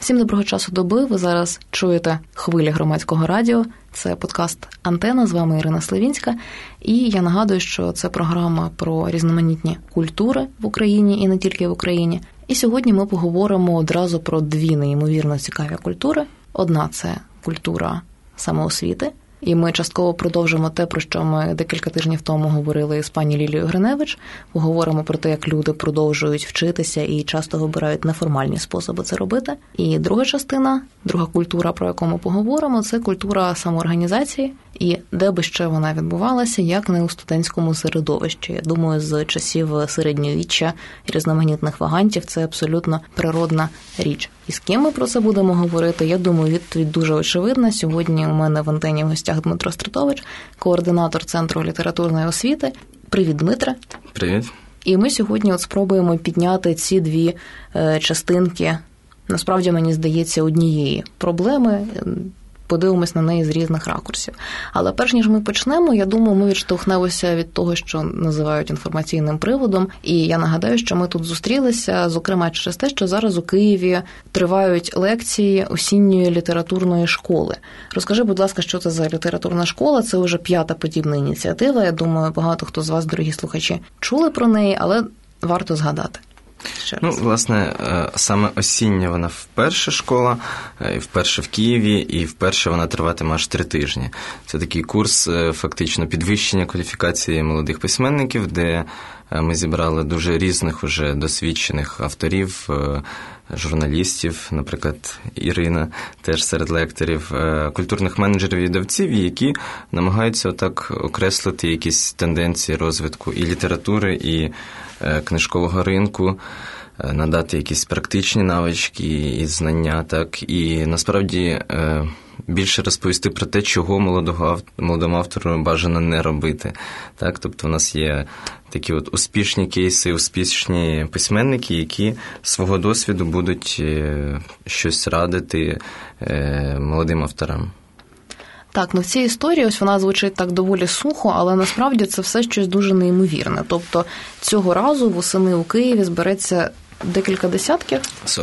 Всім доброго часу доби. Ви зараз чуєте хвилі громадського радіо. Це подкаст «Антена». З вами Ірина Славінська. І я нагадую, що це програма про різноманітні культури в Україні і не тільки в Україні. І сьогодні ми поговоримо одразу про дві неймовірно цікаві культури. Одна – це культура самоосвіти. І ми частково продовжимо те, про що ми декілька тижнів тому говорили з пані Лілією Гриневич. Поговоримо про те, як люди продовжують вчитися і часто вибирають неформальні способи це робити. І друга частина, друга культура, про яку ми поговоримо, це культура самоорганізації. І де би ще вона відбувалася, як не у студентському середовищі. Я думаю, з часів середньовіччя і різноманітних вагантів це абсолютно природна річ. І з ким ми про це будемо говорити, я думаю, відповідь дуже очевидна. Сьогодні у мене в «Антені» в гостях Дмитро Стратович, координатор Центру літературної освіти. Привіт, Дмитре. Привіт. І ми сьогодні спробуємо підняти ці дві частинки, насправді, мені здається, однієї проблеми. Подивимось на неї з різних ракурсів. Але перш ніж ми почнемо, я думаю, ми відштовхнемося від того, що називають інформаційним приводом. І я нагадаю, що ми тут зустрілися, зокрема, через те, що зараз у Києві тривають лекції осінньої літературної школи. Розкажи, будь ласка, що це за літературна школа? Це вже 5-та подібна ініціатива. Я думаю, багато хто з вас, дорогі слухачі, чули про неї, але варто згадати. Власне, саме осіння вона вперше школа, і вперше в Києві, і вперше вона триватиме аж 3 тижні. Це такий курс, фактично, підвищення кваліфікації молодих письменників, де ми зібрали дуже різних уже досвідчених авторів, журналістів, наприклад, Ірина, теж серед лекторів, культурних менеджерів і видавців, які намагаються отак окреслити якісь тенденції розвитку і літератури, і книжкового ринку, надати якісь практичні навички і знання, так, і насправді більше розповісти про те, чого молодому автору бажано не робити. Так? Тобто у нас є такі от успішні кейси, успішні письменники, які з свого досвіду будуть щось радити молодим авторам. Так, в цій історії, ось вона звучить так доволі сухо, але насправді це все щось дуже неймовірне. Тобто цього разу восени у Києві збереться декілька десятків?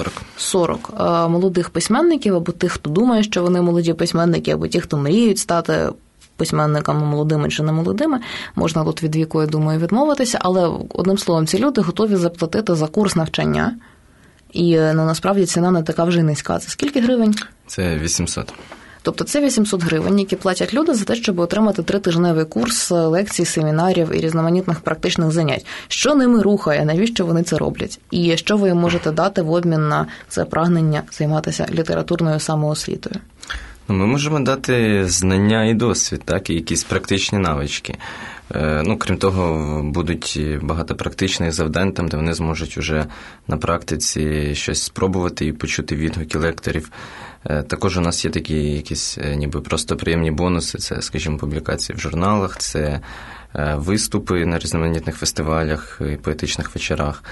40 молодих письменників, або тих, хто думає, що вони молоді письменники, або ті, хто мріють стати письменниками молодими чи не молодими. Можна тут від віку, я думаю, відмовитися, але, одним словом, ці люди готові заплатити за курс навчання. І насправді ціна не така вже низька. Це скільки гривень? Це 800. Тобто це 800 гривень, які платять люди за те, щоб отримати 3-тижневий курс лекцій, семінарів і різноманітних практичних занять. Що ними рухає, навіщо вони це роблять? І що ви їм можете дати в обмін на це прагнення займатися літературною самоосвітою? Ми можемо дати знання і досвід, так, і якісь практичні навички. Крім того, будуть багато практичних завдань, там, де вони зможуть уже на практиці щось спробувати і почути відгуки лекторів. Також у нас є такі якісь ніби просто приємні бонуси, це, скажімо, публікації в журналах, це виступи на різноманітних фестивалях і поетичних вечорах.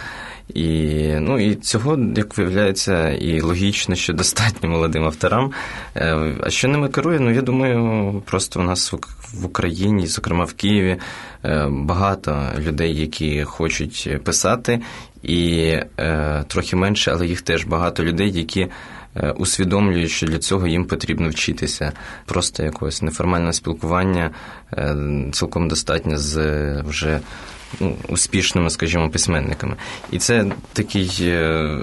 І цього, як виявляється, і логічно, що достатньо молодим авторам. А що ними керує? Я думаю, просто у нас в Україні, зокрема в Києві, багато людей, які хочуть писати, і трохи менше, але їх теж багато людей, які усвідомлюють, що для цього їм потрібно вчитися. Просто якогось неформального спілкування цілком достатньо з вже успішними, скажімо, письменниками. І це такий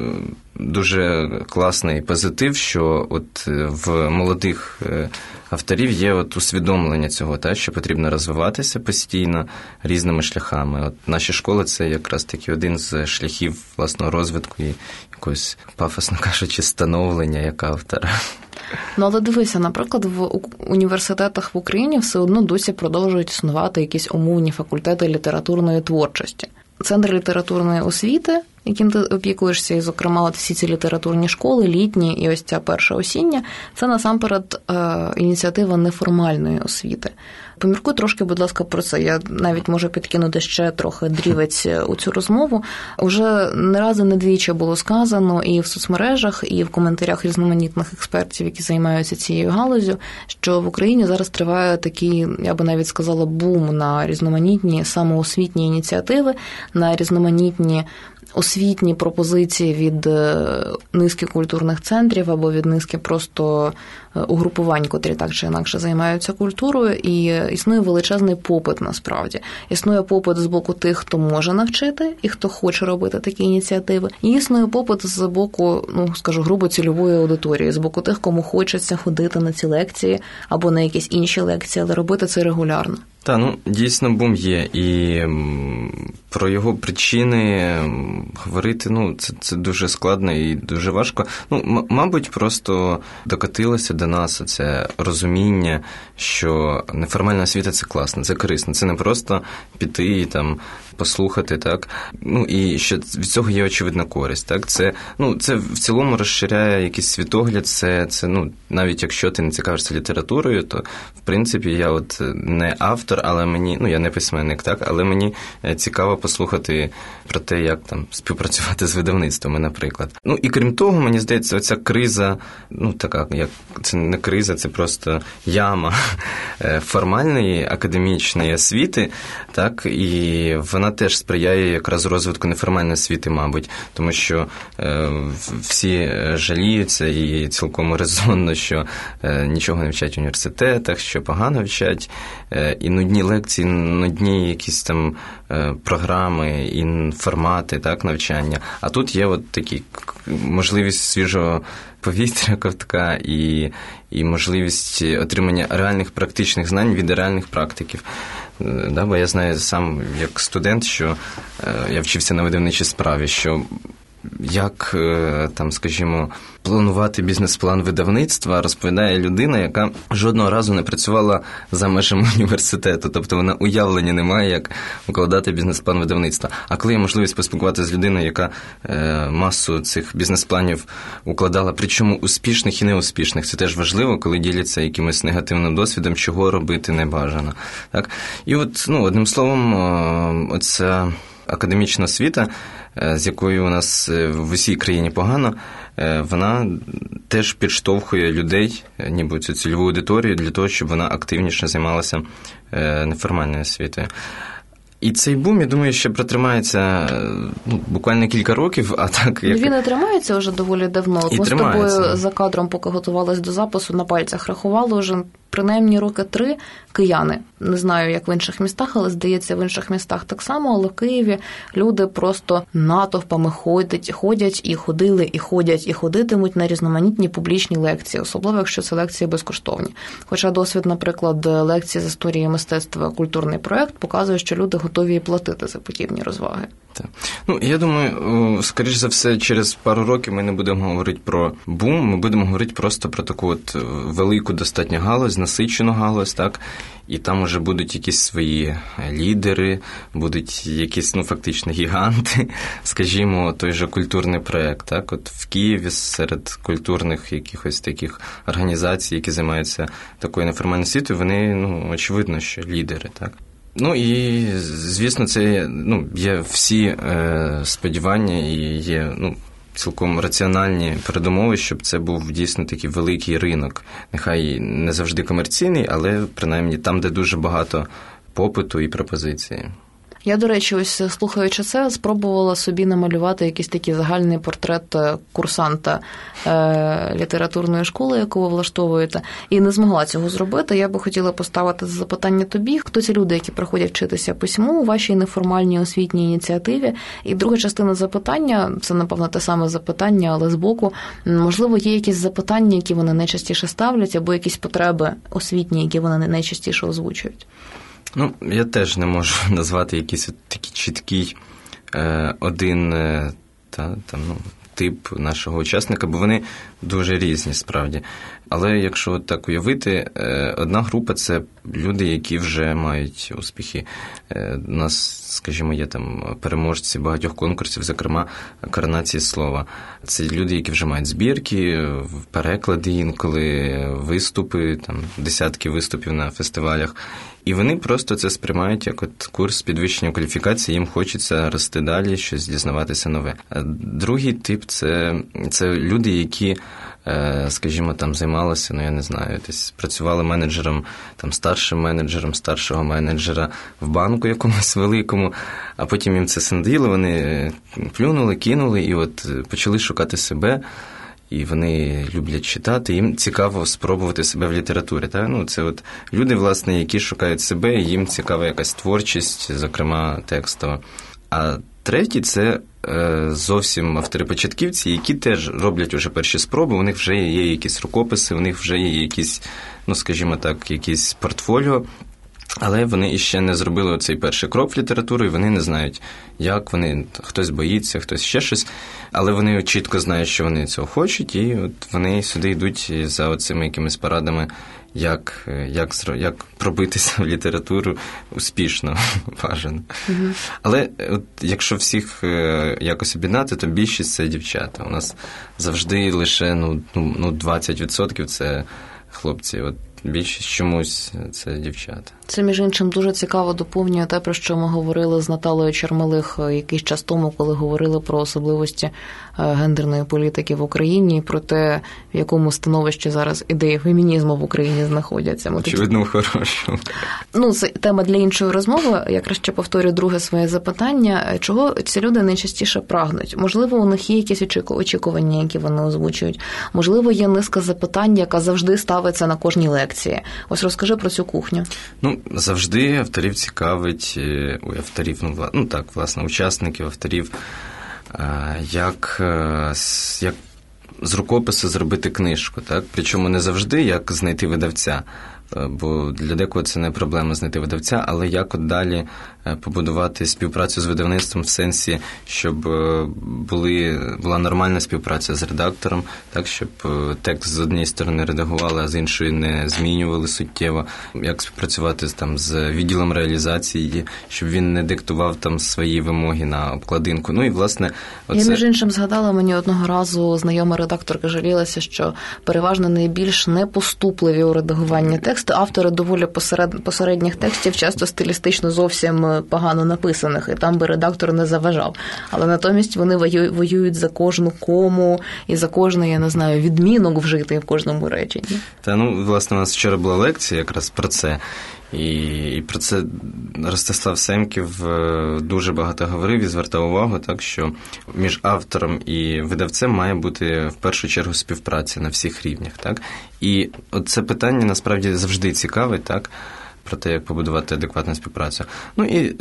дуже класний позитив, що от в молодих авторів є от усвідомлення цього, що потрібно розвиватися постійно різними шляхами. От наші школи – це якраз таки один з шляхів власного розвитку і якогось, пафосно кажучи, становлення як автора. Але дивися, наприклад, в університетах в Україні все одно досі продовжують існувати якісь умовні факультети літературної творчості. Центр літературної освіти, яким ти опікуєшся, і, зокрема, от всі ці літературні школи, літні і ось ця перша осіння, це насамперед ініціатива неформальної освіти. Поміркуй трошки, будь ласка, про це. Я навіть можу підкинути ще трохи дрівець у цю розмову. Уже не раз і не двічі було сказано і в соцмережах, і в коментарях різноманітних експертів, які займаються цією галузю, що в Україні зараз триває такий, я би навіть сказала, бум на різноманітні самоосвітні ініціативи, на різноманітні освітні пропозиції від низки культурних центрів або від низки просто угрупувань, котрі так чи інакше займаються культурою, і існує величезний попит насправді. Існує попит з боку тих, хто може навчити і хто хоче робити такі ініціативи. І існує попит з боку, скажу грубо, цільової аудиторії, з боку тих, кому хочеться ходити на ці лекції або на якісь інші лекції, але робити це регулярно. Так, дійсно бум є, і про його причини говорити, це дуже складно і дуже важко. Мабуть, просто докотилося до нас це розуміння, що неформальна освіта – це класно, це корисно, це не просто піти і там послухати, так? І що від цього є очевидна користь, так? Це в цілому розширяє якийсь світогляд, це навіть якщо ти не цікавишся літературою, то, в принципі, я не автор, але мені, я не письменник, так? Але мені цікаво послухати про те, як там співпрацювати з видавництвами, наприклад. І крім того, мені здається, оця криза, така, як це не криза, це просто яма формальної академічної освіти, так? І вона теж сприяє якраз розвитку неформальної освіти, мабуть, тому що всі жаліються і цілком резонно, що нічого не вчать в університетах, що погано вчать, і нудні лекції, нудні якісь там програми і формати, так, навчання. А тут є такі можливість свіжого повітря, ковтка і можливість отримання реальних практичних знань від реальних практиків. Бо я знаю сам як студент, що я вчився на видавничій справі, що як, там, скажімо, планувати бізнес-план видавництва розповідає людина, яка жодного разу не працювала за межами університету. Тобто вона уявлення не має, як укладати бізнес-план видавництва. А коли є можливість поспілкуватися з людиною, яка масу цих бізнес-планів укладала, причому успішних і неуспішних, це теж важливо, коли діляться якимось негативним досвідом, чого робити не бажано. Так? І одним словом, оця академічна освіта, з якою у нас в усій країні погано, вона теж підштовхує людей, ніби цю цільову аудиторію, для того, щоб вона активніше займалася неформальною освітою. І цей бум, я думаю, ще протримається буквально кілька років, а так як... Він і тримається вже доволі давно. Ми з тобою за кадром, поки готувалися до запису, на пальцях рахували вже принаймні роки 3 кияни. Не знаю, як в інших містах, але, здається, в інших містах так само, але в Києві люди просто натовпами ходять і ходили, і ходять, і ходитимуть на різноманітні публічні лекції, особливо, якщо це лекції безкоштовні. Хоча досвід, наприклад, лекції з історії мистецтва «Культурний проєкт» показує, що люди готові і платити за подібні розваги. Так. Я думаю, скоріш за все, через пару років ми не будемо говорити про бум, ми будемо говорити просто про таку велику достатньо галузь, насичену галузь, так? І там уже будуть якісь свої лідери, будуть якісь, фактично, гіганти, скажімо, той же культурний проєкт, так? В Києві серед культурних якихось таких організацій, які займаються такою неформальною освітою, вони, очевидно, що лідери, так? І, звісно, це є всі сподівання і є цілком раціональні передумови, щоб це був дійсно такий великий ринок. Нехай не завжди комерційний, але принаймні там, де дуже багато попиту і пропозиції. Я, до речі, ось слухаючи це, спробувала собі намалювати якийсь такий загальний портрет курсанта літературної школи, яку ви влаштовуєте, і не змогла цього зробити. Я би хотіла поставити запитання тобі, хто ці люди, які приходять вчитися письму у вашій неформальній освітній ініціативі. І друга частина запитання, це, напевно, те саме запитання, але збоку, можливо, є якісь запитання, які вони найчастіше ставлять, або якісь потреби освітні, які вони найчастіше озвучують. Я теж не можу назвати якийсь такий чіткий один тип нашого учасника, бо вони дуже різні, справді. Але якщо так уявити, одна група – це люди, які вже мають успіхи. У нас, скажімо, є там переможці багатьох конкурсів, зокрема, «Коронації слова». Це люди, які вже мають збірки, переклади інколи, виступи, там, десятки виступів на фестивалях. І вони просто це сприймають як от курс підвищення кваліфікації, їм хочеться рости далі, щось дізнаватися нове. Другий тип – це люди, які, скажімо, там займалися, я не знаю, десь працювали менеджером, там старшим менеджером, старшого менеджера в банку якомусь великому, а потім їм це сандило, вони плюнули, кинули і от почали шукати себе. І вони люблять читати, їм цікаво спробувати себе в літературі. Так? Це от люди, власне, які шукають себе, і їм цікава якась творчість, зокрема текстова. А третій – це зовсім автори-початківці, які теж роблять уже перші спроби, у них вже є якісь рукописи, у них вже є якісь, скажімо так, якісь портфоліо, але вони іще не зробили оцей перший крок в літературу, і вони не знають, як вони, хтось боїться, хтось ще щось, але вони чітко знають, що вони цього хочуть, і от вони сюди йдуть за оцими якимись порадами, як пробитися в літературу успішно, бажано. Угу. Але от, якщо всіх якось об'єднати, то більшість – це дівчата. У нас завжди лише 20% – це хлопці. От більшість чомусь це дівчата. Це, між іншим, дуже цікаво доповнює те, про що ми говорили з Наталею Чермелих якийсь час тому, коли говорили про особливості гендерної політики в Україні і про те, в якому становищі зараз ідеї фемінізму в Україні знаходяться. Очевидно, хорошо. Це тема для іншої розмови. Я краще повторю друге своє запитання. Чого ці люди найчастіше прагнуть? Можливо, у них є якісь очікування, які вони озвучують? Можливо, є низка запитань, яка завжди ставиться на кожній лекції. Ось розкажи про цю кухню. Завжди авторів цікавить, учасників, авторів, як з рукопису зробити книжку, так? Причому не завжди, як знайти видавця, бо для декого це не проблема знайти видавця, але як от далі побудувати співпрацю з видавництвом в сенсі, щоб була нормальна співпраця з редактором, так, щоб текст з однієї сторони редагували, а з іншої не змінювали суттєво, як співпрацювати там з відділом реалізації, щоб він не диктував там свої вимоги на обкладинку. І, власне, Я, між іншим, згадала, мені одного разу знайома редакторка жалілася, що переважно найбільш непоступливі у редагуванні тексту автори доволі посередніх текстів, часто стилістично зовсім погано написаних, і там би редактор не заважав. Але натомість вони воюють за кожну кому і за кожний, я не знаю, відмінок вжитий в кожному реченні. Власне, у нас вчора була лекція якраз про це. І про це Ростислав Семків дуже багато говорив і звертав увагу, так, що між автором і видавцем має бути в першу чергу співпраця на всіх рівнях. Так? І це питання насправді завжди цікаве, так, про те, як побудувати адекватну співпрацю. І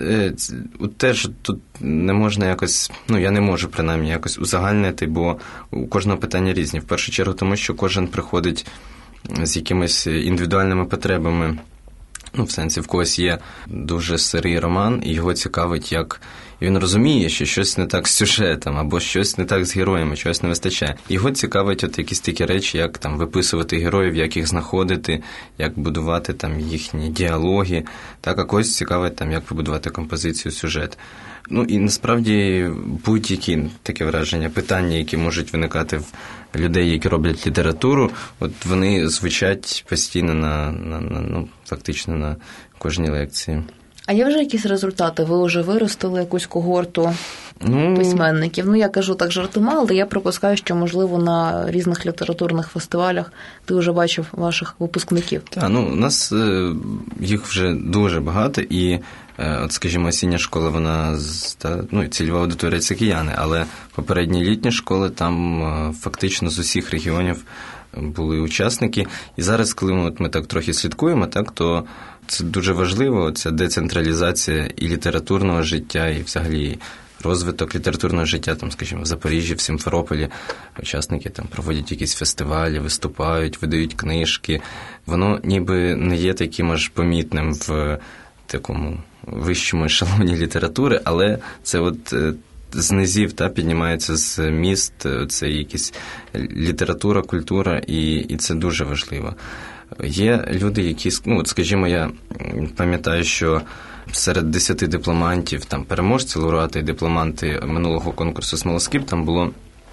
теж тут не можна якось, я не можу принаймні якось узагальнити, бо у кожного питання різні. В першу чергу тому, що кожен приходить з якимись індивідуальними потребами. В сенсі, в когось є дуже сирий роман, і його цікавить, як він розуміє, що щось не так з сюжетом, або щось не так з героями, чогось не вистачає. Його цікавить якісь такі речі, як там виписувати героїв, як їх знаходити, як будувати там їхні діалоги, так, а когось цікавить як побудувати композицію, сюжет. І насправді будь-які таке враження, питання, які можуть виникати в людей, які роблять літературу, вони звучать постійно фактично на кожній лекції. А є вже якісь результати? Ви вже виростили якусь когорту письменників? Я кажу так жартома, але я припускаю, що, можливо, на різних літературних фестивалях ти вже бачив ваших випускників. Так, у нас їх вже дуже багато, і скажімо, осіння школа, вона, цільова аудиторія – це кияни, але попередні літні школи, там фактично з усіх регіонів були учасники. І зараз, коли ми так трохи слідкуємо, так, то це дуже важливо, ця децентралізація і літературного життя, і взагалі розвиток літературного життя, там, скажімо, в Запоріжжі, в Сімферополі учасники там проводять якісь фестивалі, виступають, видають книжки. Воно ніби не є таким аж помітним в такому вищому ешелоні літератури, але це з низів піднімається з міст, це якась література, культура, і це дуже важливо. Є люди, які, скажімо, я пам'ятаю, що серед 10 дипломантів, там переможці, лауреати і дипломанти минулого конкурсу «Смолоскип» там було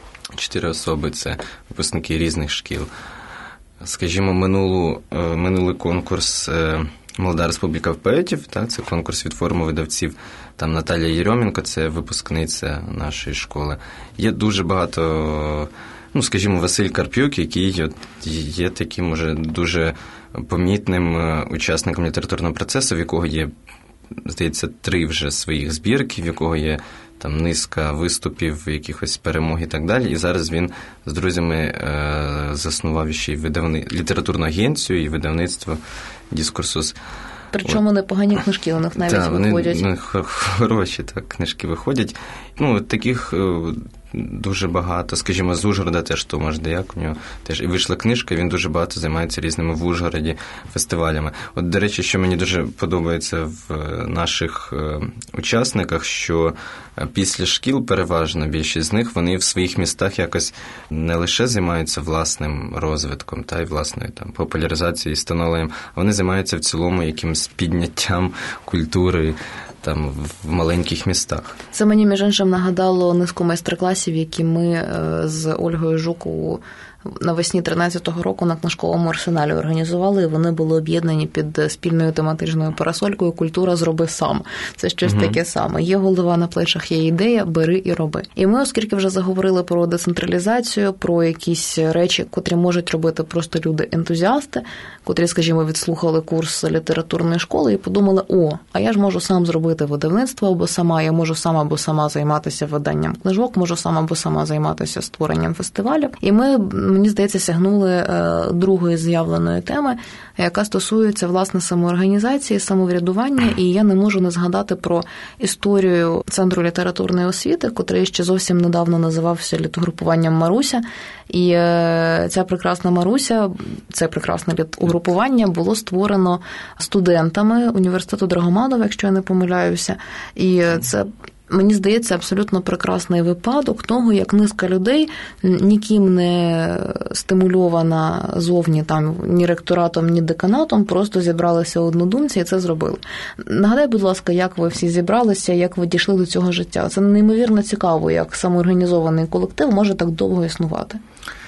4 особи, це випускники різних шкіл. Скажімо, минулий конкурс «Молода республіка поетів», так, це конкурс від форуму видавців, там Наталія Єрьомінко, це випускниця нашої школи. Є дуже багато, скажімо, Василь Карп'юк, який є таким уже дуже помітним учасником літературного процесу, в якого є, здається, 3 вже своїх збірки, в якого є там низка виступів, якихось перемог і так далі. І зараз він з друзями заснував ще й літературну агенцію і видавництво «Дискурсус». Причому непогані книжки у них навіть виходять. Вони хороші книжки виходять. Таких дуже багато. Скажімо, з Ужгорода теж Томаш Деяк, у нього теж і вийшла книжка, він дуже багато займається різними в Ужгороді фестивалями. От, до речі, що мені дуже подобається в наших учасниках, що після шкіл переважно більшість з них, вони в своїх містах якось не лише займаються власним розвитком та й власною там популяризацією і становленням, а вони займаються в цілому якимось підняттям культури там в маленьких містах. Це мені, між іншим, нагадало низку майстер-класів, які ми з Ольгою Жуковою навесні 13-го року на книжковому арсеналі організували, і вони були об'єднані під спільною тематичною парасолькою «Культура зроби сам». Це щось таке саме. Є голова на плечах, є ідея, бери і роби. І ми, оскільки вже заговорили про децентралізацію, про якісь речі, котрі можуть робити просто люди-ентузіасти, котрі, скажімо, відслухали курс літературної школи і подумали, а я ж можу сам зробити видавництво або сама, я можу сам або сама займатися виданням книжок, можу сам або сама займатися створенням фестивалів. І ми, мені здається, сягнули другої з'явленої теми, яка стосується, власне, самоорганізації, самоврядування, і я не можу не згадати про історію Центру літературної освіти, котрий ще зовсім недавно називався літугрупуванням «Маруся», і ця прекрасна Маруся, це прекрасне літугрупування було створено студентами університету Драгоманова, якщо я не помиляюся, і це, мені здається, абсолютно прекрасний випадок того, як низка людей, ніким не стимульована зовні, там, ні ректоратом, ні деканатом, просто зібралися однодумці і це зробили. Нагадай, будь ласка, як ви всі зібралися, як ви дійшли до цього життя? Це неймовірно цікаво, як самоорганізований колектив може так довго існувати.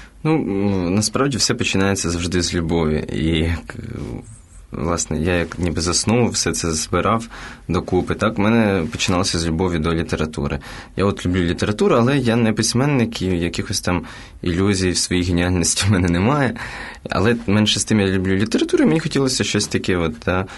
Насправді все починається завжди з любові. І власне, я як ніби заснув, все це збирав докупи. Так, в мене починалося з любові до літератури. Я люблю літературу, але я не письменник, і якихось там ілюзій в своїй геніальності в мене немає. Але менше з тим я люблю літературу, і мені хотілося щось таке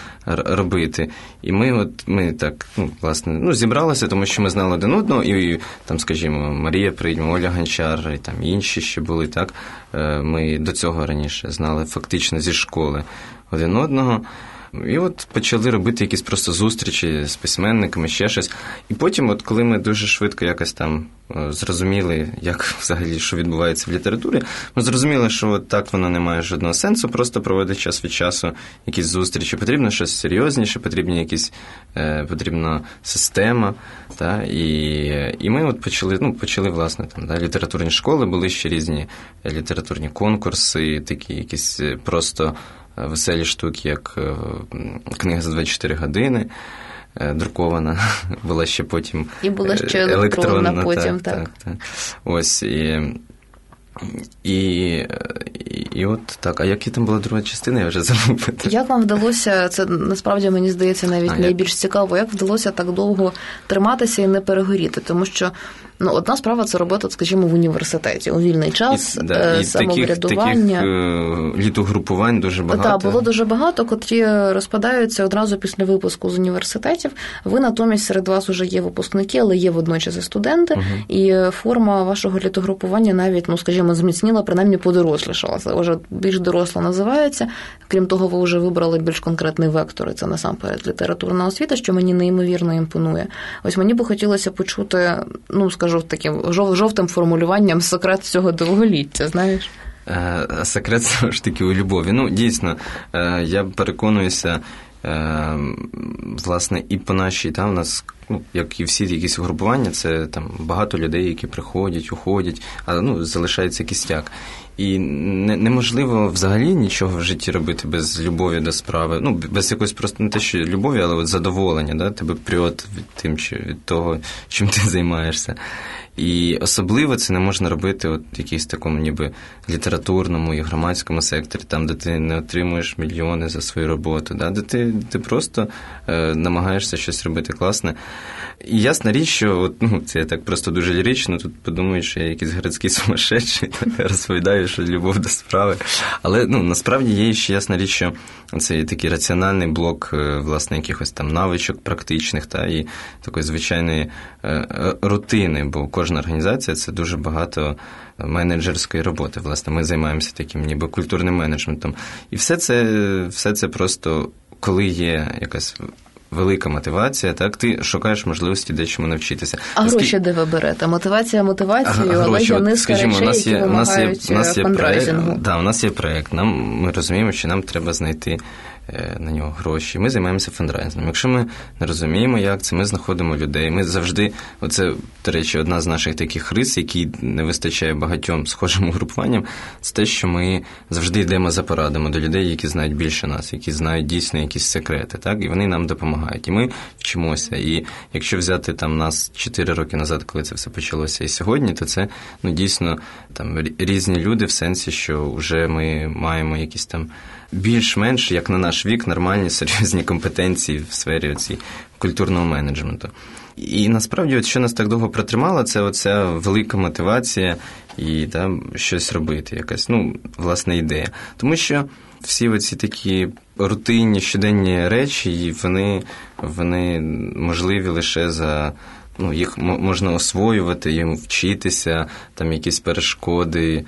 робити. І ми так, власне, зібралися, тому що ми знали один одного, і там, скажімо, Марія Придьмо, Оля Гончар, і там інші ще були, так. Ми до цього раніше знали фактично зі школи один одного. І почали робити якісь просто зустрічі з письменниками, ще щось. І потім, коли ми дуже швидко якось там зрозуміли, як взагалі, що відбувається в літературі, ми зрозуміли, що так воно не має жодного сенсу, просто проводити час від часу якісь зустрічі. Потрібно щось серйозніше, потрібна система. Та? І ми почали, власне, там, літературні школи, були ще різні літературні конкурси, такі якісь просто веселі штуки, як книга за 24 години, друкована, була ще потім і була ще електронна потім, так. Ось, і от так. А яка там була друга частина, я вже забув. Як вам вдалося, це насправді, мені здається, навіть найбільш цікаво, як вдалося так довго триматися і не перегоріти? Тому що одна справа – це робота, скажімо, в університеті, у вільний час, самоврядування. Таких літугрупувань дуже багато. Так, було дуже багато, котрі розпадаються одразу після випуску з університетів. Ви натомість серед вас вже є випускники, але є водночас і студенти, і форма вашого літугрупування навіть, скажімо, зміцніла, принаймні подорослішала. Це вже більш доросла називається. Крім того, ви вже вибрали більш конкретний вектор, і це насамперед літературна освіта, що мені неймовірно імпонує. Ось мені би хотілося почути, скажу таким жовтим формулюванням, секрет цього довголіття, знаєш? Секрет, все ж таки, у любові. Дійсно, я переконуюся, власне, і по нашій, у нас як і всі якісь угрупування, це там багато людей, які приходять, уходять, а залишається кістяк. І неможливо взагалі нічого в житті робити без любові до справи. Без якоїсь просто не те, що любові, але задоволення, да? Тебе прет від того, чим ти займаєшся. І особливо це не можна робити в якійсь такому ніби літературному і громадському секторі, там, де ти не отримуєш мільйони за свою роботу, да? Де ти просто намагаєшся щось робити класне. І ясна річ, що це я так просто дуже лірично, тут подумаю, що я якийсь городський сумасшедший, розповідаю, що любов до справи. Але насправді є ще ясна річ, що це є такий раціональний блок, власне, якихось там навичок практичних і такої звичайної рутини, бо кожна організація – це дуже багато менеджерської роботи. Власне, ми займаємося таким ніби культурним менеджментом. І все це просто, коли є якась велика мотивація, так, ти шукаєш можливості дечому навчитися. А гроші де ви берете? Мотивація мотивацією, але є низка речей, які вимагають фандрайзингу. У нас є проєкт, ми розуміємо, що нам треба знайти на нього гроші. Ми займаємося фандрайзингом. Якщо ми не розуміємо, як це, ми знаходимо людей. Ми завжди, оце, до речі, одна з наших таких рис, які не вистачає багатьом схожим угрупуванням, це те, що ми завжди йдемо за порадами до людей, які знають більше нас, які знають дійсно якісь секрети, так? І вони нам допомагають. І ми вчимося. І якщо взяти там нас 4 роки назад, коли це все почалося, і сьогодні, то це, дійсно, там різні люди в сенсі, що вже ми маємо якісь там більш-менш, як на наш вік, нормальні, серйозні компетенції в сфері культурного менеджменту. І насправді, що нас так довго протримало, це оця велика мотивація і щось робити, якась, власне, ідея. Тому що всі оці такі рутинні, щоденні речі, вони можливі лише за... їх можна освоювати, їм вчитися, там якісь перешкоди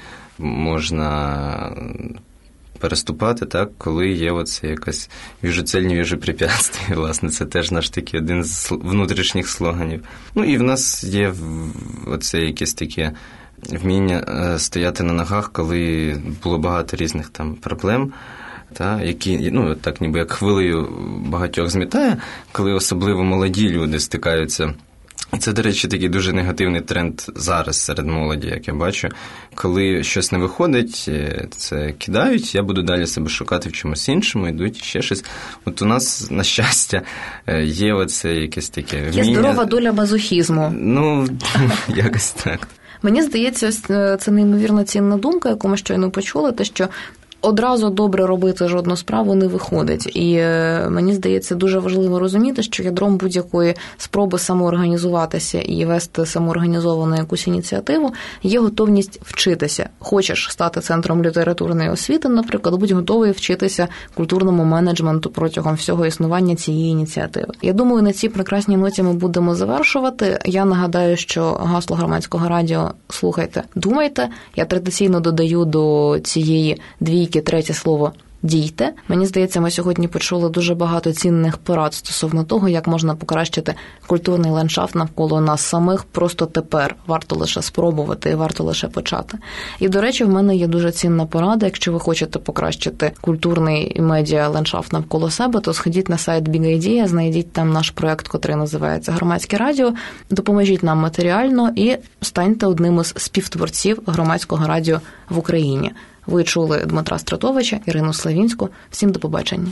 можна переступати, так, коли є оце якась «віжу цель, не віжу препятствий». Власне, це теж наш такий один з внутрішніх слоганів. І в нас є оце якесь таке вміння стояти на ногах, коли було багато різних там проблем, які, так ніби як хвилею багатьох змітає, коли особливо молоді люди стикаються. І це, до речі, такий дуже негативний тренд зараз серед молоді, як я бачу. Коли щось не виходить, це кидають, я буду далі себе шукати в чомусь іншому, йдуть ще щось. От у нас, на щастя, є оце якесь таке вміння. Є здорова доля мазохізму. Якось так. Мені здається, це неймовірно цінна думка, яку ми щойно почули, те, що одразу добре робити жодну справу не виходить. І мені здається, дуже важливо розуміти, що ядром будь-якої спроби самоорганізуватися і вести самоорганізовану якусь ініціативу є готовність вчитися. Хочеш стати центром літературної освіти, наприклад, будь готовий вчитися культурному менеджменту протягом всього існування цієї ініціативи. Я думаю, на цій прекрасній ноті ми будемо завершувати. Я нагадаю, що гасло Громадського радіо «Слухайте, думайте». Я традиційно додаю до цієї двійки третє слово «дійте». Мені здається, ми сьогодні почули дуже багато цінних порад стосовно того, як можна покращити культурний ландшафт навколо нас самих просто тепер. Варто лише спробувати і варто лише почати. І, до речі, в мене є дуже цінна порада. Якщо ви хочете покращити культурний і медіа ландшафт навколо себе, то сходіть на сайт Big Idea, знайдіть там наш проєкт, котрий називається «Громадське радіо», допоможіть нам матеріально і станьте одним із співтворців Громадського радіо в Україні. Ви чули Дмитра Стратовича, Ірину Славінську. Всім до побачення.